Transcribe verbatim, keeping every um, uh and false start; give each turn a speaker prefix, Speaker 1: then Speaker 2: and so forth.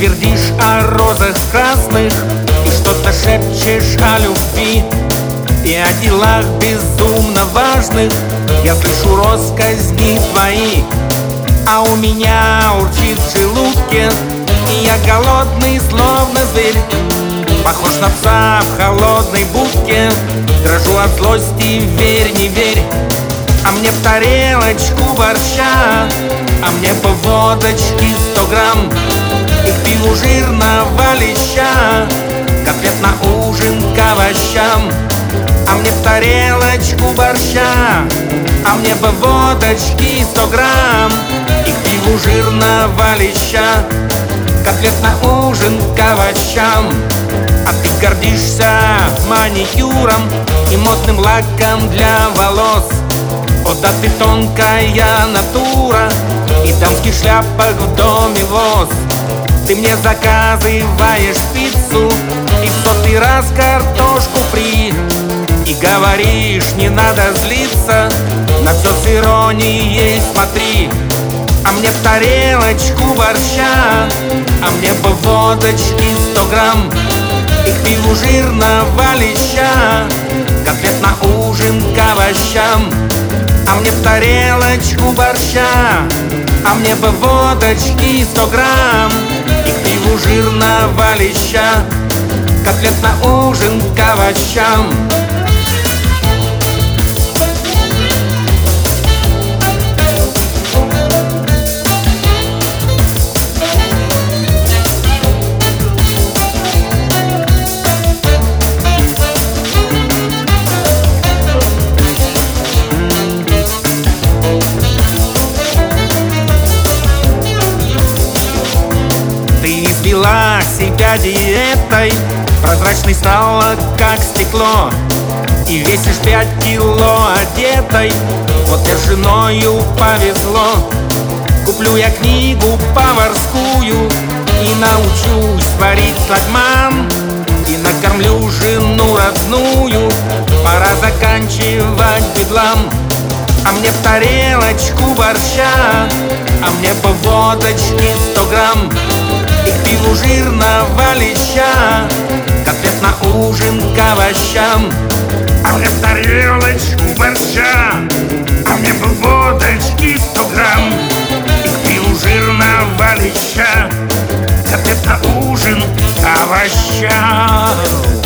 Speaker 1: твердишь о розах красных и что-то шепчешь о любви и о делах безумно важных. Я слышу россказни твои, а у меня урчит в желудке, и я голодный, словно зверь, похож на пса в холодной будке. Дрожу от злости, верь, не верь. А мне в тарелочку борща, а мне по водочке сто грамм, и к пиву жирного леща, котлет на ужин к овощам. А мне в тарелочку борща, а мне по водочке сто грамм, и к пиву жирного леща, котлет на ужин к овощам. А ты гордишься маникюром и модным лаком для волос. О да ты тонкая натура, и дамских шляпок в доме воз. Ты мне заказываешь пиццу и в сотый раз картошку фри, и говоришь, не надо злиться, на все с иронией смотри. А мне в тарелочку борща, а мне по водочке сто грамм, и к пиву жирного леща, котлет на ужин к овощам. А мне в тарелочку борща, а мне по водочке сто грамм, и к пиву жирного леща, котлет на ужин к овощам. Избила себя диетой, прозрачной стала, как стекло, и весишь пять кило одетой. Вот тебе с женою повезло. Куплю я книгу поварскую и научусь варить лагман, и накормлю жену родную. Пора заканчивать бедлам. А мне в тарелочку борща, а мне по водочке сто грамм, и к пиву жирного леща, котлет на ужин к овощам.
Speaker 2: А мне в тарелочку борща, а мне по водочке сто грамм, и к пиву жирного леща, котлет на ужин к овощам.